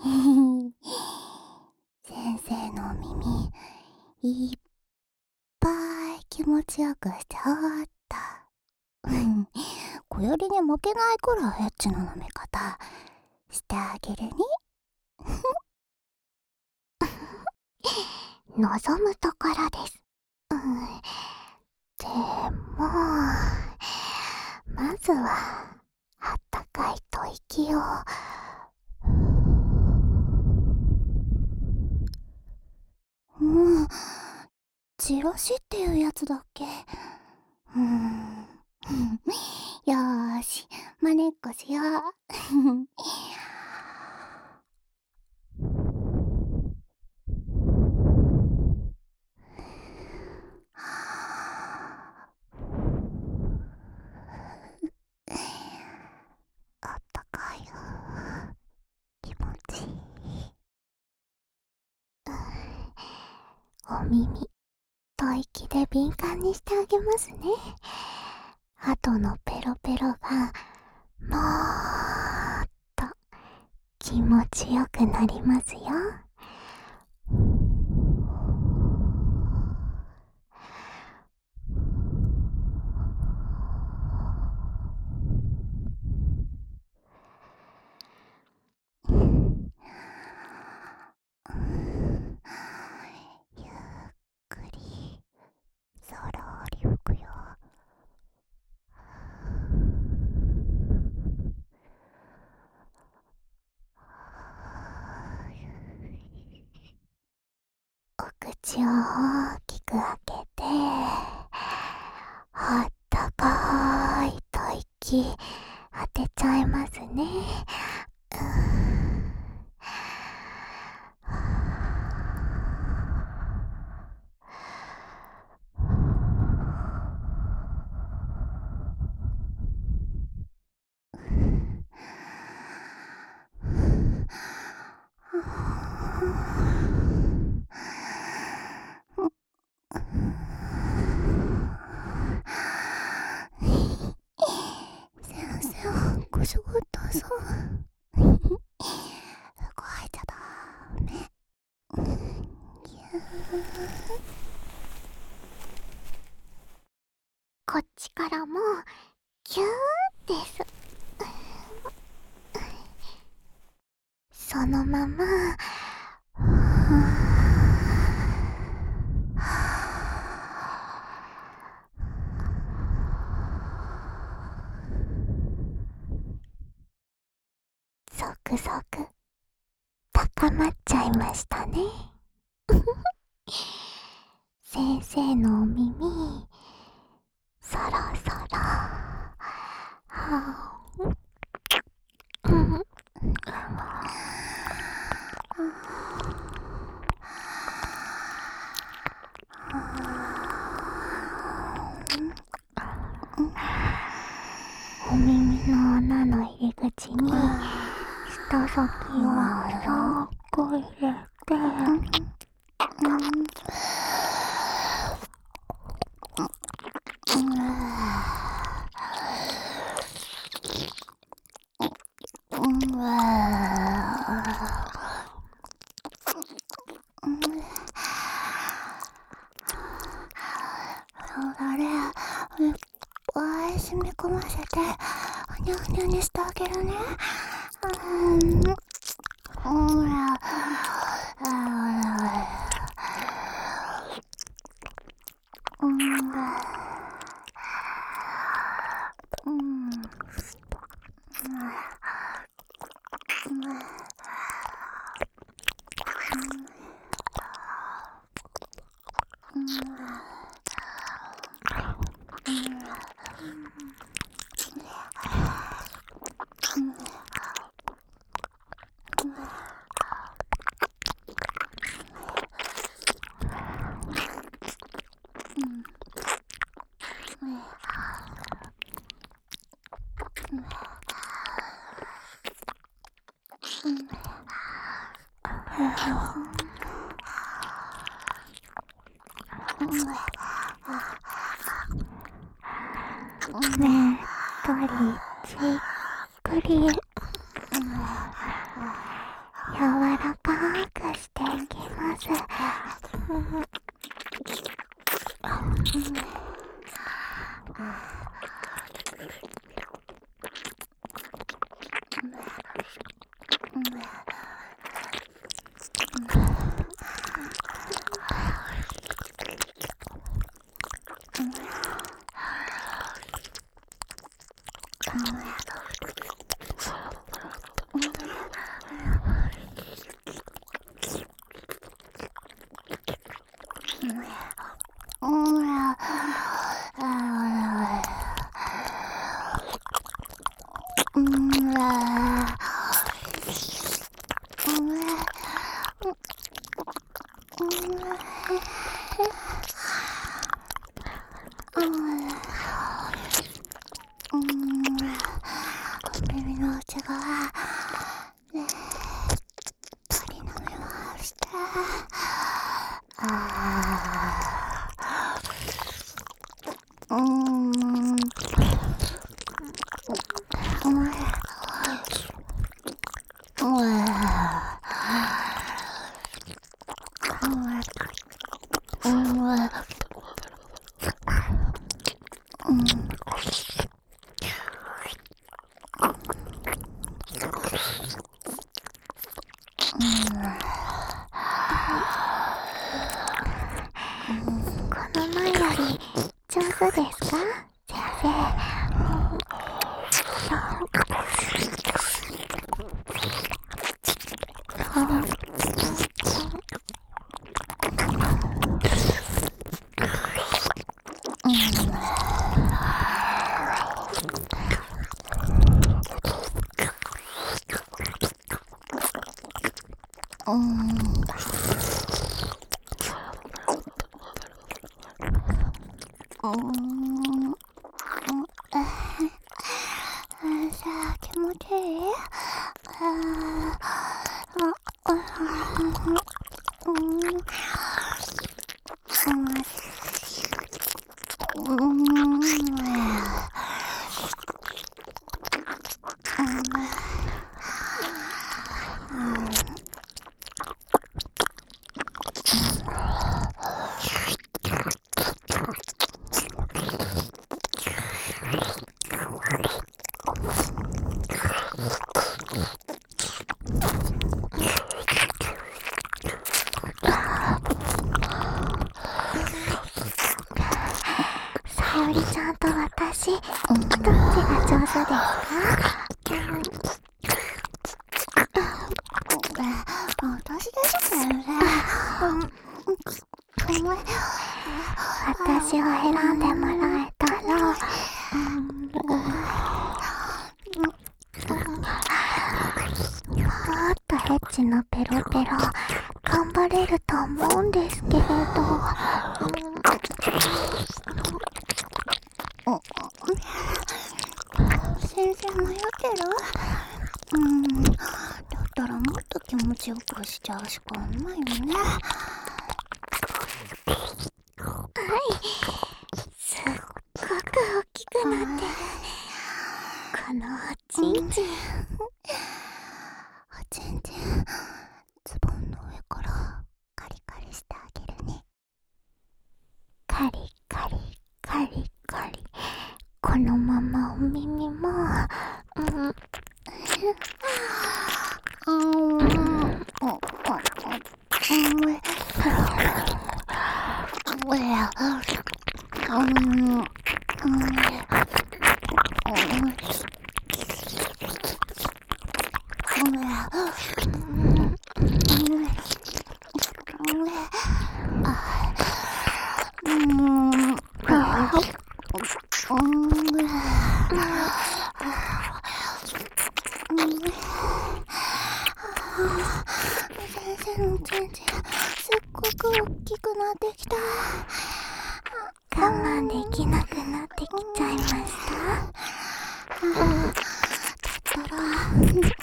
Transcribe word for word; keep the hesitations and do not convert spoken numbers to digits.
先生のお耳いっぱい気持ちよくしてあった。小よりに負けないくらいエッチな飲み方してあげるね。望むところです。うん、でもまずはあったかい吐息を。うん、チラシっていうやつだっけ。うーんよーし、まねっこしよう。あったかいよ。気持ちいい。お耳、吐息で敏感にしてあげますね。あとのペロペロがもーっと気持ちよくなりますよ。ゆっくりそろり吹くよ。お口を大きく開けて、あったかい吐息当てちゃいますね。先生、ご仕事そう。動いちゃダメ。こっちからもキューです。そのままゾクゾク高まっちゃいましたね。先生のお耳、そろそろはぁ、うん、お耳の穴の入り口に舌先をそっと入れて、そうだね、いっぱい染み込ませてふにゃふにゃにしてあげるね。うんねっとりじっくり柔らかくしていきます。うん、耳の内側ねったり舐めまして、あーうーんこの前より上手ですか先生。さあ気持ちいい？ああさよりちゃんと私、どっちが上手ですか？私ですよね。私を選んでもらえたら、もっとエッチなペロペロ頑張れると思うんですけれど。先生もよける？うん、だったらもっと気持ちよくしちゃうしかないよね。はい、すっごく大きくなってる。このおちんちん、おちんちん、ズボンの上からカリカリしてあげるね。カリカリカリカリ、このままお耳も、うん、うん先生のちんちん、すっごく大きくなってきた。我慢できなくなってきちゃいました。だったら